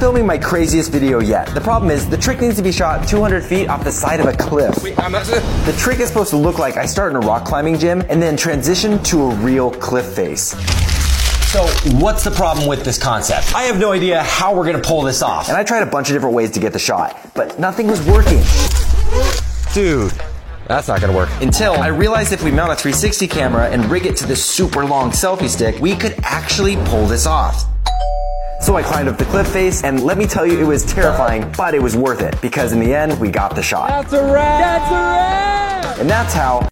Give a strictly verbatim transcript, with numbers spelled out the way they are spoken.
filming my craziest video yet. The problem is, the trick needs to be shot two hundred feet off the side of a cliff. Wait, I'm not... The trick is supposed to look like I start in a rock climbing gym and then transition to a real cliff face. So, what's the problem with this concept? I have no idea how we're gonna pull this off. And I tried a bunch of different ways to get the shot, but nothing was working. Dude, that's not gonna work. Until I realized if we mount a three sixty camera and rig it to this super long selfie stick, we could actually pull this off. So I climbed up the cliff face, and let me tell you, it was terrifying, but it was worth it, because in the end, we got the shot. That's a wrap! That's a wrap! And that's how